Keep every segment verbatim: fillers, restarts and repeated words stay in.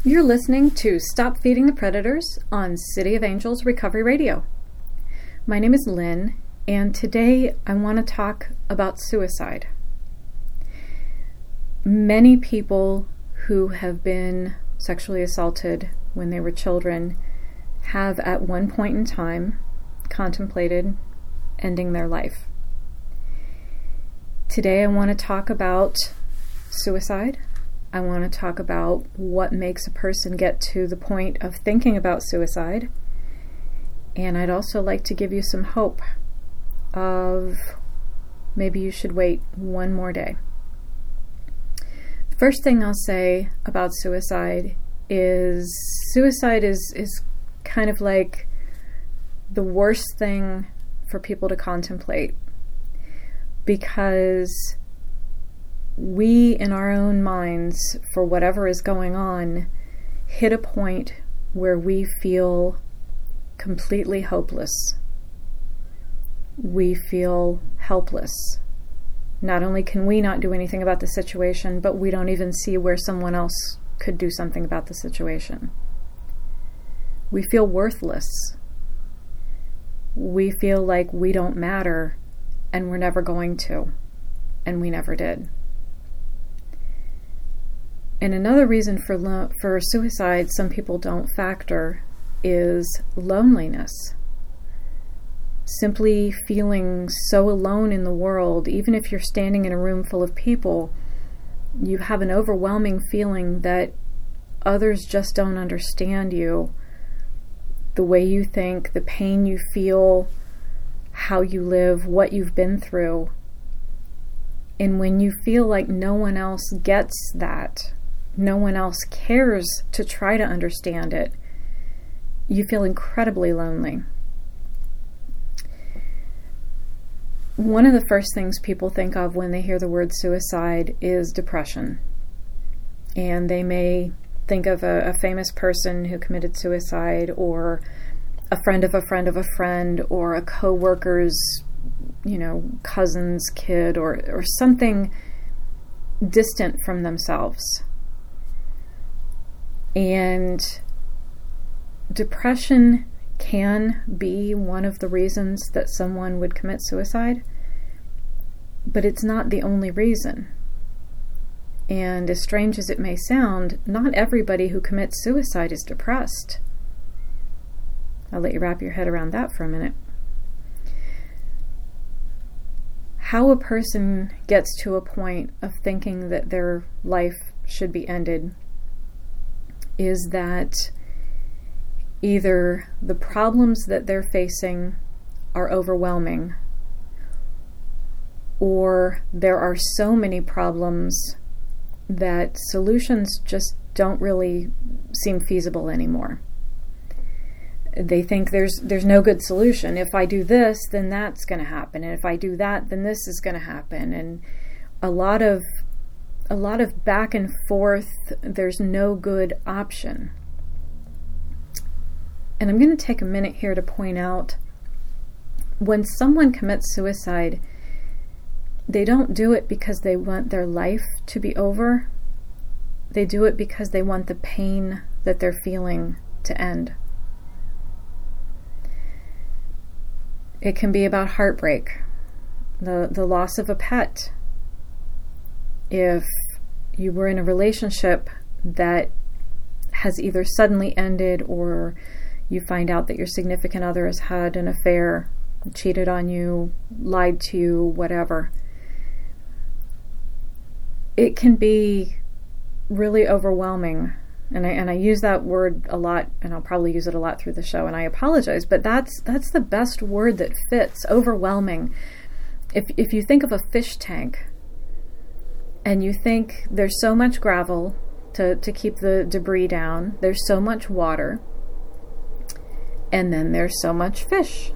You're listening to Stop Feeding the Predators on City of Angels Recovery Radio. My name is Lynn, and today I want to talk about suicide. Many people who have been sexually assaulted when they were children have at one point in time contemplated ending their life. Today I want to talk about suicide. I want to talk about what makes a person get to the point of thinking about suicide. And I'd also like to give you some hope of maybe you should wait one more day. The first thing I'll say about suicide is suicide is, is kind of like the worst thing for people to contemplate, because we, in our own minds, for whatever is going on, hit a point where we feel completely hopeless. We feel helpless. Not only can we not do anything about the situation, but we don't even see where someone else could do something about the situation. We feel worthless. We feel like we don't matter, and we're never going to, and we never did. And another reason for lo- for suicide some people don't factor is loneliness. Simply feeling so alone in the world, even if you're standing in a room full of people, you have an overwhelming feeling that others just don't understand you, the way you think, the pain you feel, how you live, what you've been through. And when you feel like no one else gets that, no one else cares to try to understand it, you feel incredibly lonely. One of the first things people think of when they hear the word suicide is depression. And they may think of a, a famous person who committed suicide, or a friend of a friend of a friend, or a co-worker's, you know, cousin's kid, or, or something distant from themselves. And depression can be one of the reasons that someone would commit suicide, but it's not the only reason. And as strange as it may sound, not everybody who commits suicide is depressed. I'll let you wrap your head around that for a minute. How a person gets to a point of thinking that their life should be ended is that either the problems that they're facing are overwhelming, or there are so many problems that solutions just don't really seem feasible anymore. They think there's there's no good solution. If I do this, then that's going to happen, and if I do that, then this is going to happen. And a lot of a lot of back and forth. There's no good option. And I'm going to take a minute here to point out, when someone commits suicide, they don't do it because they want their life to be over. They do it because they want the pain that they're feeling to end. It can be about heartbreak, the, the loss of a pet. If you were in a relationship that has either suddenly ended, or you find out that your significant other has had an affair, cheated on you, lied to you, whatever, it can be really overwhelming. And I and I use that word a lot, and I'll probably use it a lot through the show, and I apologize, but that's that's the best word that fits, overwhelming. If if you think of a fish tank, and you think there's so much gravel to, to keep the debris down, there's so much water, and then there's so much fish.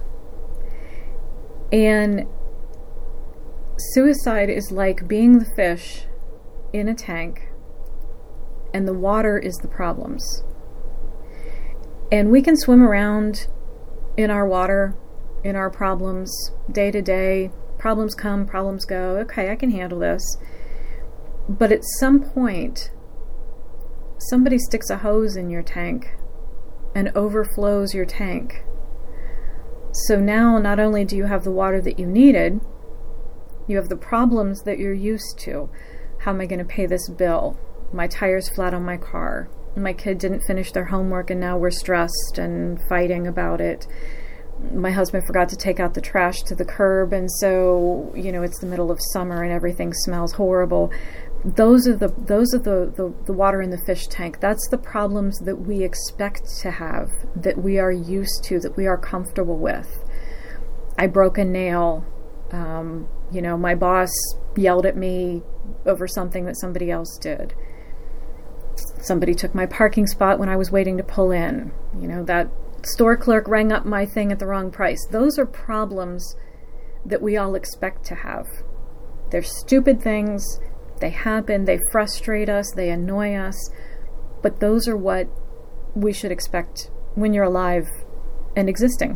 And suicide is like being the fish in a tank, and the water is the problems. And we can swim around in our water, in our problems, day to day. Problems come, problems go. Okay, I can handle this. But at some point, somebody sticks a hose in your tank and overflows your tank. So now not only do you have the water that you needed, you have the problems that you're used to. How am I going to pay this bill? My tire's flat on my car. My kid didn't finish their homework and now we're stressed and fighting about it. My husband forgot to take out the trash to the curb, and so, you know, it's the middle of summer and everything smells horrible. Those are the those are the, the, the water in the fish tank. That's the problems that we expect to have, that we are used to, that we are comfortable with. I broke a nail. Um, you know, my boss yelled at me over something that somebody else did. Somebody took my parking spot when I was waiting to pull in. You know, that store clerk rang up my thing at the wrong price. Those are problems that we all expect to have. They're stupid things. They happen. They frustrate us. They annoy us. But those are what we should expect when you're alive and existing.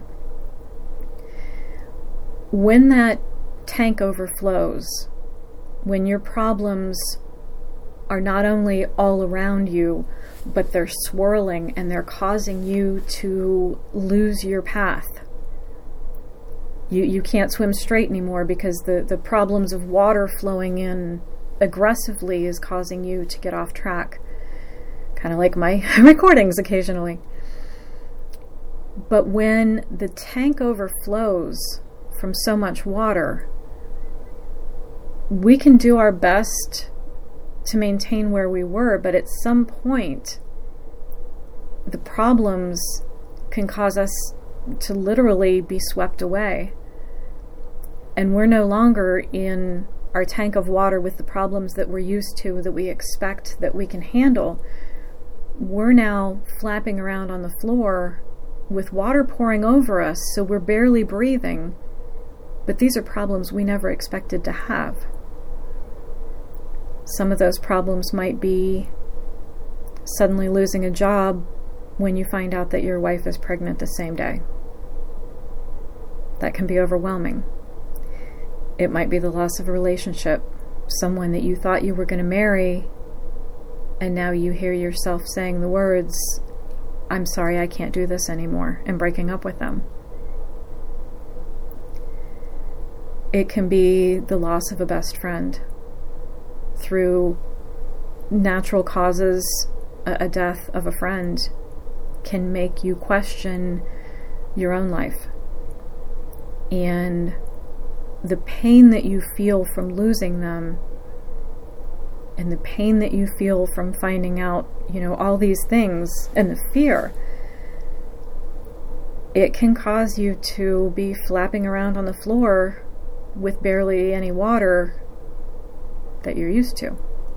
When that tank overflows, when your problems are not only all around you, but they're swirling and they're causing you to lose your path. You you can't swim straight anymore because the, the problems of water flowing in aggressively is causing you to get off track. Kind of like my recordings occasionally. But when the tank overflows from so much water, we can do our best to maintain where we were, but at some point, the problems can cause us to literally be swept away. And we're no longer in our tank of water with the problems that we're used to, that we expect, that we can handle. We're now flapping around on the floor with water pouring over us, so we're barely breathing. But these are problems we never expected to have. Some of those problems might be suddenly losing a job when you find out that your wife is pregnant the same day. That can be overwhelming. It might be the loss of a relationship, someone that you thought you were going to marry, and now you hear yourself saying the words, "I'm sorry, I can't do this anymore," and breaking up with them. It can be the loss of a best friend. Through natural causes, a death of a friend can make you question your own life. And the pain that you feel from losing them, and the pain that you feel from finding out, you know, all these things, and the fear, it can cause you to be flapping around on the floor with barely any water that you're used to.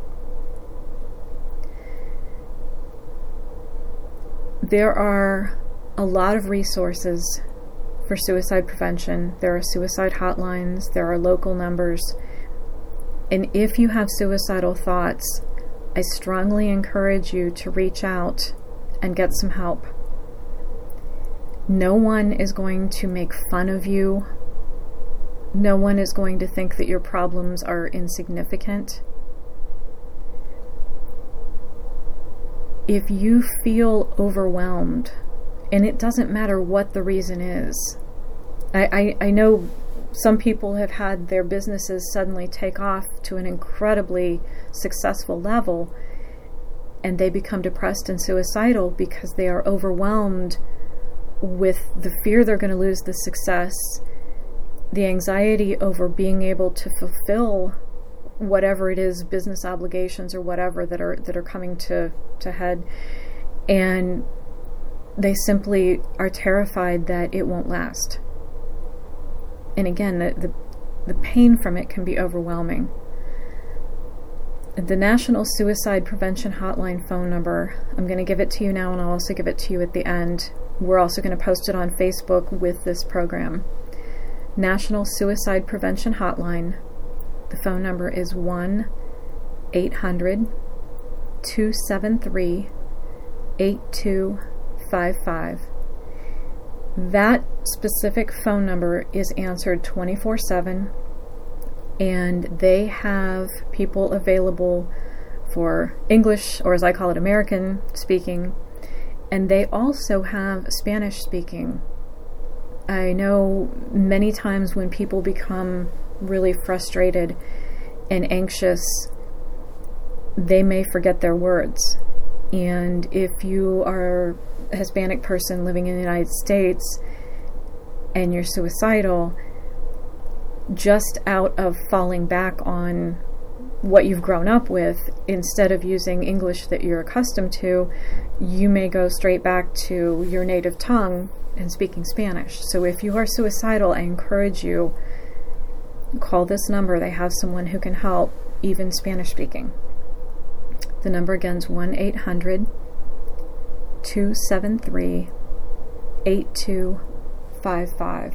There are a lot of resources for suicide prevention. There are suicide hotlines, there are local numbers. And if you have suicidal thoughts, I strongly encourage you to reach out and get some help. No one is going to make fun of you. No one is going to think that your problems are insignificant. If you feel overwhelmed, and it doesn't matter what the reason is, I, I, I know some people have had their businesses suddenly take off to an incredibly successful level, and they become depressed and suicidal because they are overwhelmed with the fear they're going to lose the success, the anxiety over being able to fulfill whatever it is, business obligations or whatever that are that are coming to, to head, and they simply are terrified that it won't last. And again, the, the, the pain from it can be overwhelming. The National Suicide Prevention Hotline phone number, I'm going to give it to you now, and I'll also give it to you at the end. We're also going to post it on Facebook with this program. National Suicide Prevention Hotline. The phone number is one eight hundred two seven three eight two five five. That specific phone number is answered twenty-four seven, and they have people available for English, or as I call it, American speaking, and they also have Spanish speaking. I know many times when people become really frustrated and anxious, they may forget their words. And if you are a Hispanic person living in the United States and you're suicidal, just out of falling back on what you've grown up with, instead of using English that you're accustomed to, you may go straight back to your native tongue and speaking Spanish. So if you are suicidal, I encourage you, call this number. They have someone who can help, even Spanish speaking. The number again is one eight hundred two seven three eight two five five.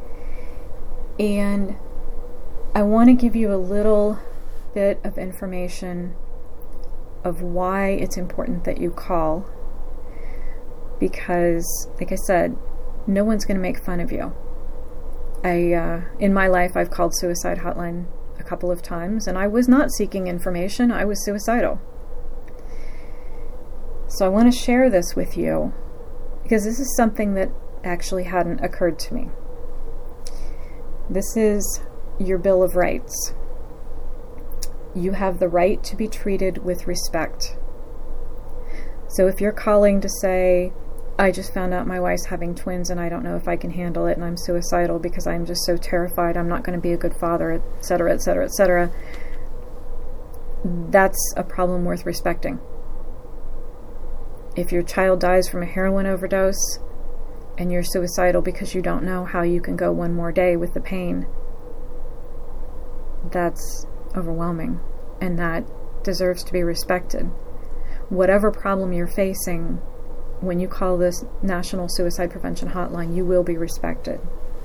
And I want to give you a little bit of information of why it's important that you call, because, like I said, no one's going to make fun of you. I, uh, in my life, I've called suicide hotline a couple of times, and I was not seeking information. I was suicidal. So I want to share this with you because this is something that actually hadn't occurred to me. This is your Bill of Rights. You have the right to be treated with respect. So if you're calling to say, I just found out my wife's having twins and I don't know if I can handle it and I'm suicidal because I'm just so terrified, I'm not going to be a good father, et cetera, et cetera, et cetera, that's a problem worth respecting. If your child dies from a heroin overdose and you're suicidal because you don't know how you can go one more day with the pain, that's overwhelming, and that deserves to be respected. Whatever problem you're facing, when you call this National Suicide Prevention Hotline, you will be respected.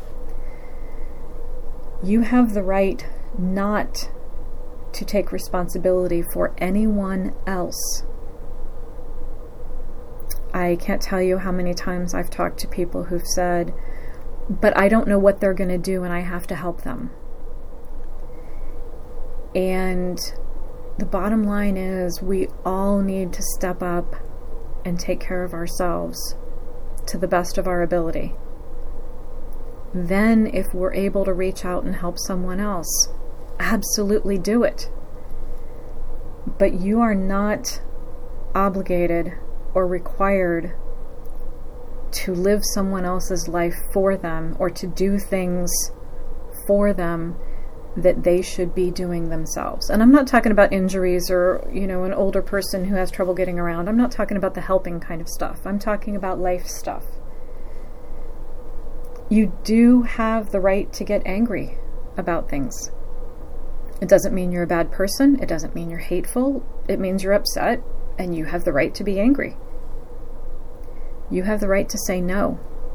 You have the right not to take responsibility for anyone else. I can't tell you how many times I've talked to people who've said, but I don't know what they're going to do and I have to help them. And the bottom line is we all need to step up and take care of ourselves to the best of our ability. Then if we're able to reach out and help someone else, absolutely do it. But you are not obligated or required to live someone else's life for them or to do things for them that they should be doing themselves. And I'm not talking about injuries or, you know, an older person who has trouble getting around. I'm not talking about the helping kind of stuff. I'm talking about life stuff. You do have the right to get angry about things. It doesn't mean you're a bad person. It doesn't mean you're hateful. It means you're upset, and you have the right to be angry. You have the right to say no.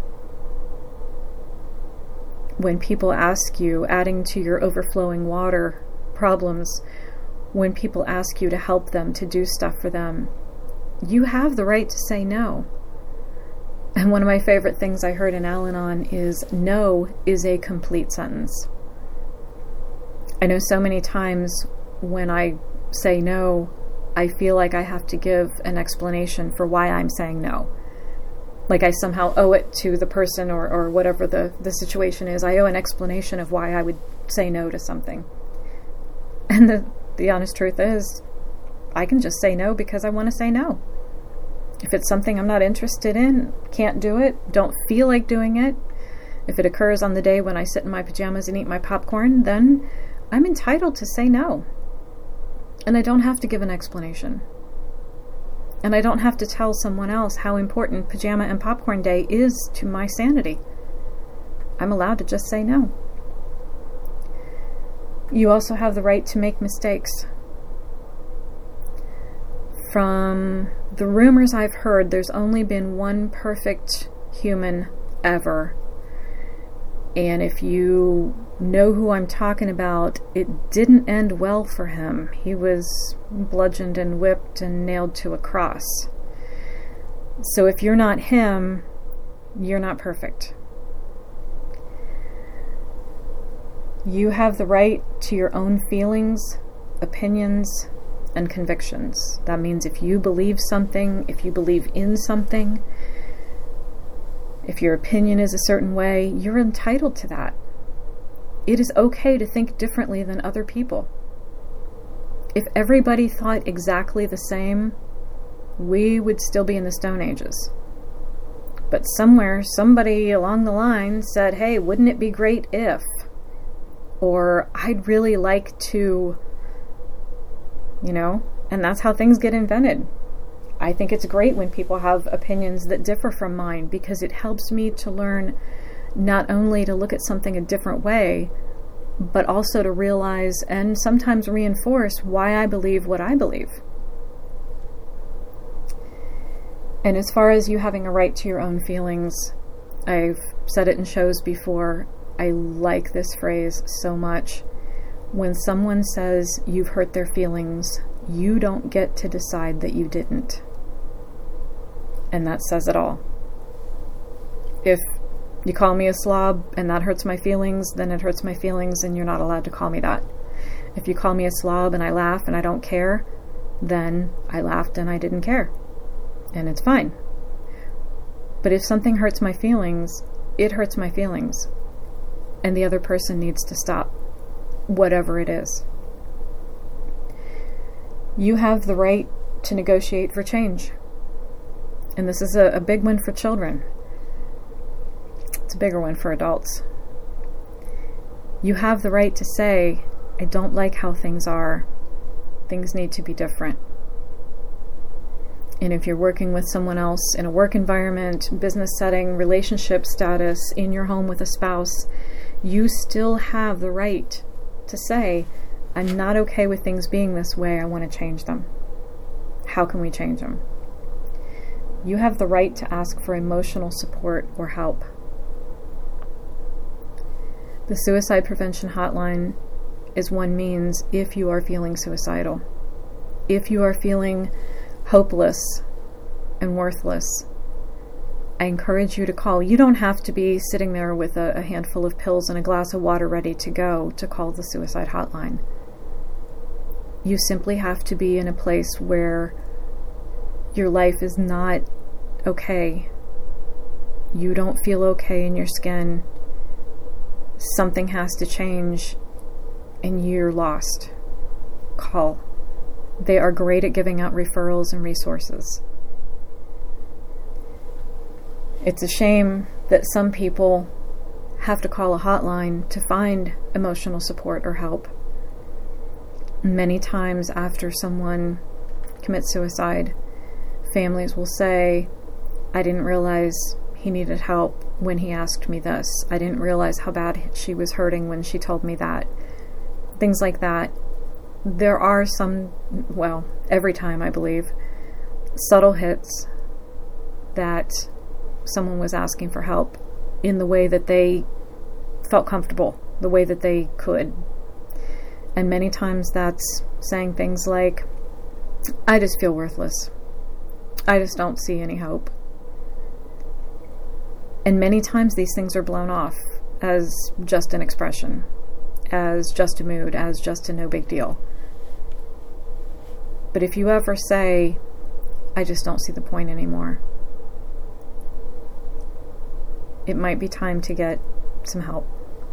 When people ask you, adding to your overflowing water problems, when people ask you to help them, to do stuff for them, you have the right to say no. And one of my favorite things I heard in Al-Anon is, no is a complete sentence. I know so many times when I say no, I feel like I have to give an explanation for why I'm saying no. Like I somehow owe it to the person or, or whatever the, the situation is. I owe an explanation of why I would say no to something. And the, the honest truth is, I can just say no because I want to say no. If it's something I'm not interested in, can't do it, don't feel like doing it, if it occurs on the day when I sit in my pajamas and eat my popcorn, then I'm entitled to say no. And I don't have to give an explanation. And I don't have to tell someone else how important Pajama and Popcorn Day is to my sanity. I'm allowed to just say no. You also have the right to make mistakes. From the rumors I've heard, there's only been one perfect human ever. And if you know who I'm talking about, it didn't end well for him. He was bludgeoned and whipped and nailed to a cross. So if you're not him, you're not perfect. You have the right to your own feelings, opinions, and convictions. That means if you believe something, if you believe in something, if your opinion is a certain way, you're entitled to that. It is okay to think differently than other people. If everybody thought exactly the same, we would still be in the Stone Ages. But somewhere, somebody along the line said, hey, wouldn't it be great if? Or I'd really like to, you know, and that's how things get invented. I think it's great when people have opinions that differ from mine, because it helps me to learn not only to look at something a different way, but also to realize and sometimes reinforce why I believe what I believe. And as far as you having a right to your own feelings, I've said it in shows before, I like this phrase so much. When someone says you've hurt their feelings, you don't get to decide that you didn't. And that says it all. If you call me a slob and that hurts my feelings, then it hurts my feelings and you're not allowed to call me that. If you call me a slob and I laugh and I don't care, then I laughed and I didn't care. And it's fine. But if something hurts my feelings, it hurts my feelings. And the other person needs to stop, whatever it is. You have the right to negotiate for change. And this is a, a big one for children. It's a bigger one for adults. You have the right to say, I don't like how things are. Things need to be different. And if you're working with someone else in a work environment, business setting, relationship status, in your home with a spouse, you still have the right to say, I'm not okay with things being this way. I want to change them. How can we change them? You have the right to ask for emotional support or help. The Suicide Prevention Hotline is one means if you are feeling suicidal. If you are feeling hopeless and worthless, I encourage you to call. You don't have to be sitting there with a, a handful of pills and a glass of water ready to go to call the suicide hotline. You simply have to be in a place where your life is not okay. You don't feel okay in your skin. Something has to change and you're lost. Call. They are great at giving out referrals and resources. It's a shame that some people have to call a hotline to find emotional support or help. Many times after someone commits suicide, families will say, I didn't realize he needed help when he asked me this. I didn't realize how bad she was hurting when she told me that. Things like that. There are some, well, every time I believe, subtle hits that someone was asking for help in the way that they felt comfortable, the way that they could. And many times that's saying things like, I just feel worthless. I just don't see any hope. And many times these things are blown off as just an expression, as just a mood, as just a no big deal. But if you ever say, I just don't see the point anymore, it might be time to get some help.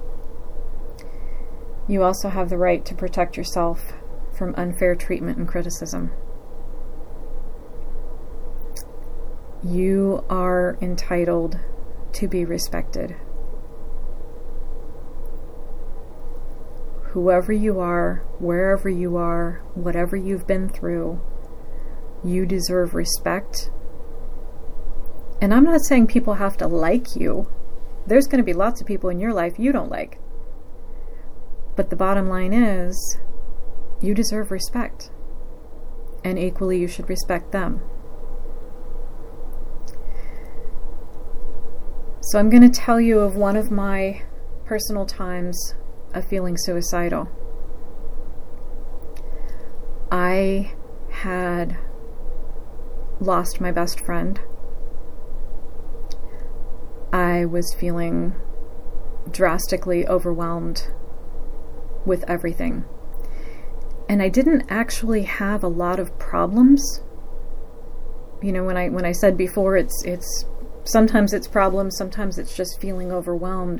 You also have the right to protect yourself from unfair treatment and criticism. You are entitled to be respected. Whoever you are, wherever you are, whatever you've been through, you deserve respect. And I'm not saying people have to like you. There's going to be lots of people in your life you don't like. But the bottom line is, you deserve respect. And equally, you should respect them. So I'm going to tell you of one of my personal times of feeling suicidal. I had lost my best friend. I was feeling drastically overwhelmed with everything. And I didn't actually have a lot of problems. You know, when I when I said before, it's it's sometimes it's problems, sometimes it's just feeling overwhelmed.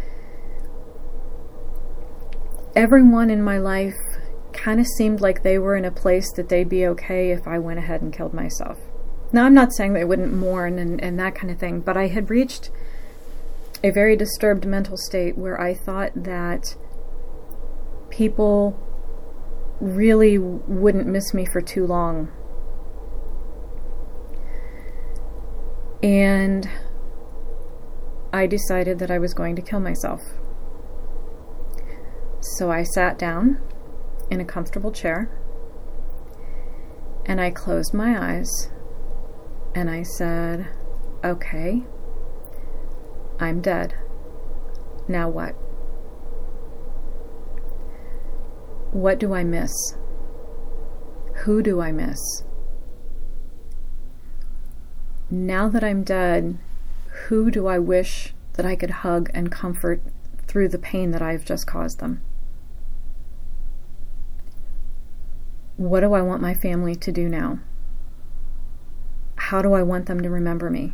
Everyone in my life kind of seemed like they were in a place that they'd be okay if I went ahead and killed myself. Now, I'm not saying they wouldn't mourn and, and that kind of thing, but I had reached a very disturbed mental state where I thought that people really wouldn't miss me for too long. And I decided that I was going to kill myself. So I sat down in a comfortable chair and I closed my eyes and I said, okay, I'm dead. Now what? What do I miss? Who do I miss? Now that I'm dead, who do I wish that I could hug and comfort through the pain that I've just caused them? What do I want my family to do now? How do I want them to remember me?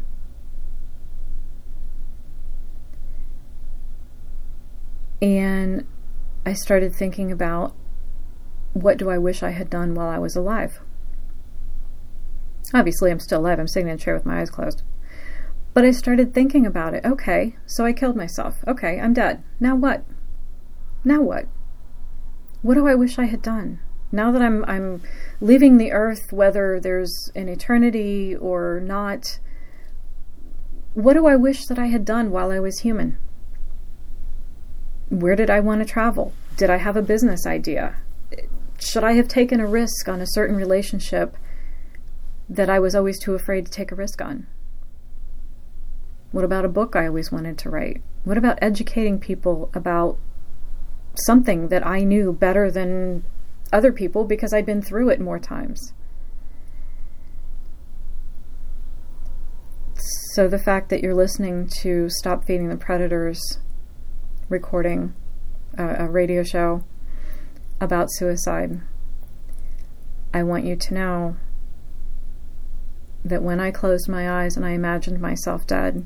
And I started thinking about, what do I wish I had done while I was alive? Obviously, I'm still alive. I'm sitting in a chair with my eyes closed. But I started thinking about it. Okay, so I killed myself. Okay, I'm dead. Now what? Now what? What do I wish I had done? Now that I'm I'm leaving the earth, whether there's an eternity or not, what do I wish that I had done while I was human? Where did I want to travel? Did I have a business idea? Should I have taken a risk on a certain relationship that I was always too afraid to take a risk on? What about a book I always wanted to write? What about educating people about something that I knew better than other people because I'd been through it more times? So the fact that you're listening to Stop Feeding the Predators recording a, a radio show about suicide, I want you to know that when I closed my eyes and I imagined myself dead,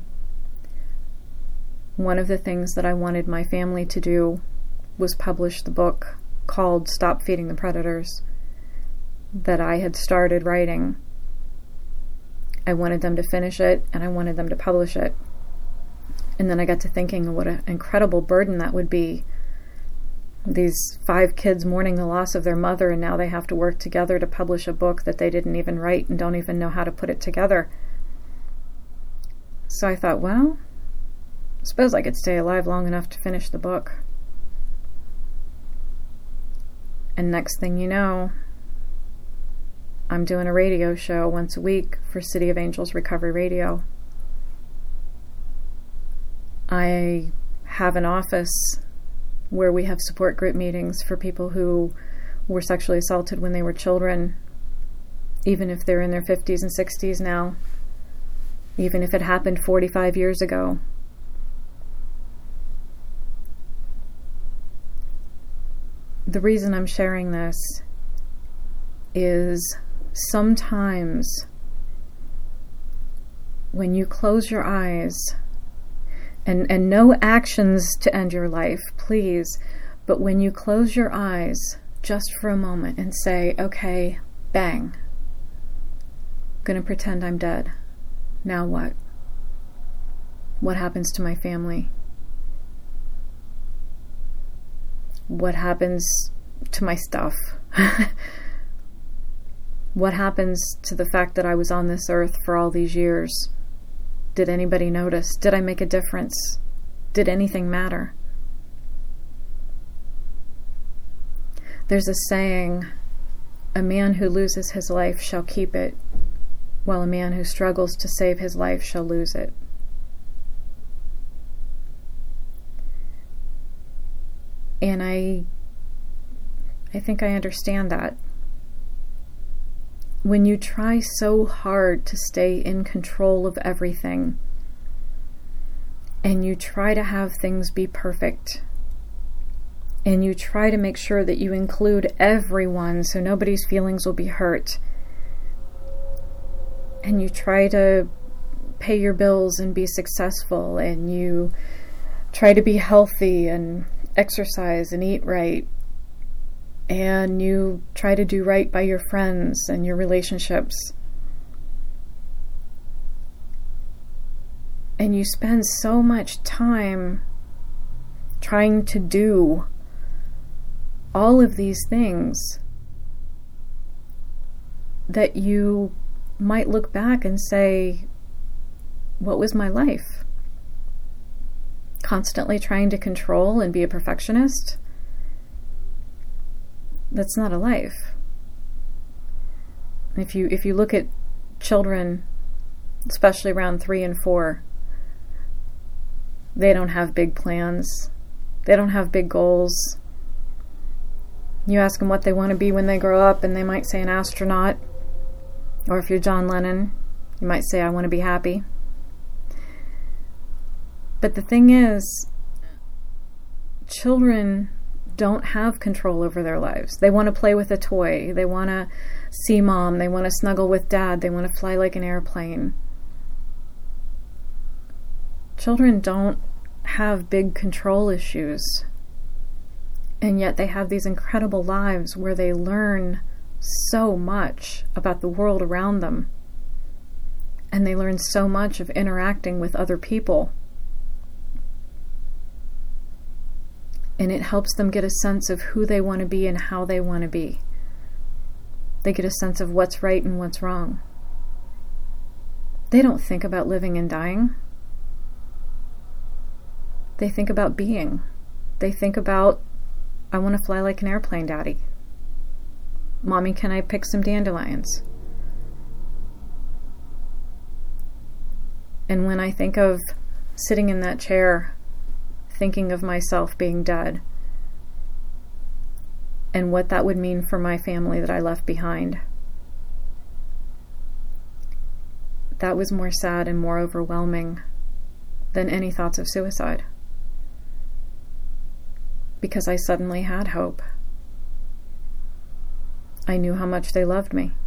one of the things that I wanted my family to do was publish the book called Stop Feeding the Predators that I had started writing. I wanted them to finish it and I wanted them to publish it. And then I got to thinking of what an incredible burden that would be. These five kids mourning the loss of their mother, and now they have to work together to publish a book that they didn't even write and don't even know how to put it together. So I thought, well, I suppose I could stay alive long enough to finish the book. And next thing you know, I'm doing a radio show once a week for City of Angels Recovery Radio. I have an office where we have support group meetings for people who were sexually assaulted when they were children, even if they're in their fifties and sixties now, even if it happened forty-five years ago. The reason I'm sharing this is sometimes when you close your eyes, and, and no actions to end your life, please, but when you close your eyes just for a moment and say, okay, bang, I'm going to pretend I'm dead. Now what? What happens to my family? What happens to my stuff? What happens to the fact that I was on this earth for all these years? Did anybody notice? Did I make a difference? Did anything matter? There's a saying, a man who loses his life shall keep it, while a man who struggles to save his life shall lose it. And I, I think I understand that. When you try so hard to stay in control of everything, and you try to have things be perfect, And you try to make sure that you include everyone so nobody's feelings will be hurt. And you try to pay your bills and be successful, and you try to be healthy and exercise and eat right, and you try to do right by your friends and your relationships, and you spend so much time trying to do all of these things that you might look back and say, what was my life? Constantly trying to control and be a perfectionist? That's not a life. If you if you look at children, especially around three and four, they don't have big plans. They don't have big goals. You ask them what they want to be when they grow up, and they might say an astronaut. Or if you're John Lennon, you might say, I want to be happy. But the thing is, children don't have control over their lives. They want to play with a toy. They want to see mom. They want to snuggle with dad. They want to fly like an airplane. Children don't have big control issues. And yet they have these incredible lives where they learn so much about the world around them. And they learn so much of interacting with other people. And it helps them get a sense of who they want to be and how they want to be. They get a sense of what's right and what's wrong. They don't think about living and dying. They think about being. They think about, I want to fly like an airplane, Daddy. Mommy, can I pick some dandelions? And when I think of sitting in that chair, thinking of myself being dead, and what that would mean for my family that I left behind, that was more sad and more overwhelming than any thoughts of suicide. Because I suddenly had hope. I knew how much they loved me.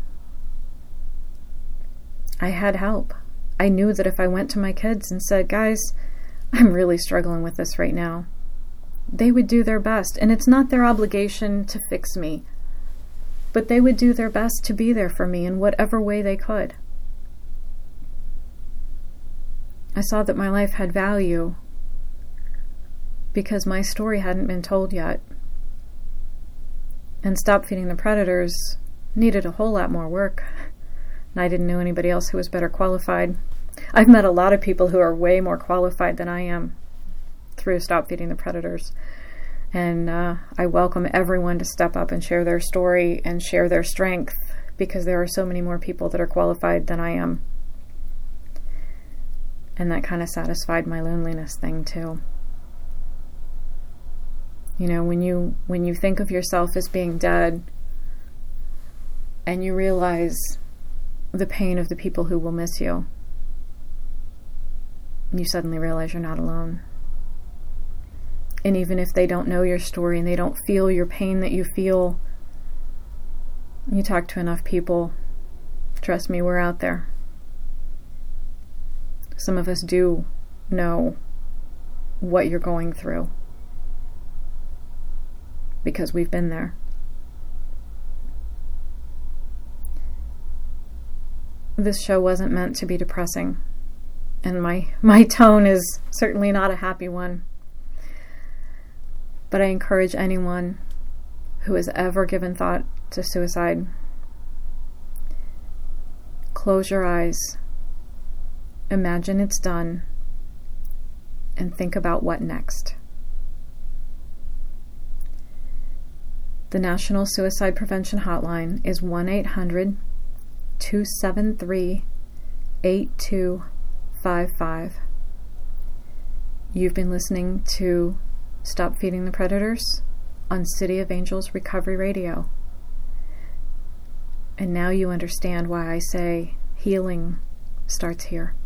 I had help. I knew that if I went to my kids and said, guys, I'm really struggling with this right now, they would do their best. And it's not their obligation to fix me, but they would do their best to be there for me in whatever way they could. I saw that my life had value because my story hadn't been told yet. And Stop Feeding the Predators needed a whole lot more work. And I didn't know anybody else who was better qualified. I've met a lot of people who are way more qualified than I am through Stop Feeding the Predators. And uh, I welcome everyone to step up and share their story and share their strength, because there are so many more people that are qualified than I am. And that kind of satisfied my loneliness thing too. You know, when you when you think of yourself as being dead, and you realize the pain of the people who will miss you, you suddenly realize you're not alone. And even if they don't know your story and they don't feel your pain that you feel, you talk to enough people, trust me, we're out there. Some of us do know what you're going through, because we've been there. This show wasn't meant to be depressing, and my, my tone is certainly not a happy one. But I encourage anyone who has ever given thought to suicide, close your eyes, imagine it's done, and think about what next. The National Suicide Prevention Hotline is one eight hundred two seven three eight two five five. You've been listening to Stop Feeding the Predators on City of Angels Recovery Radio. And now you understand why I say healing starts here.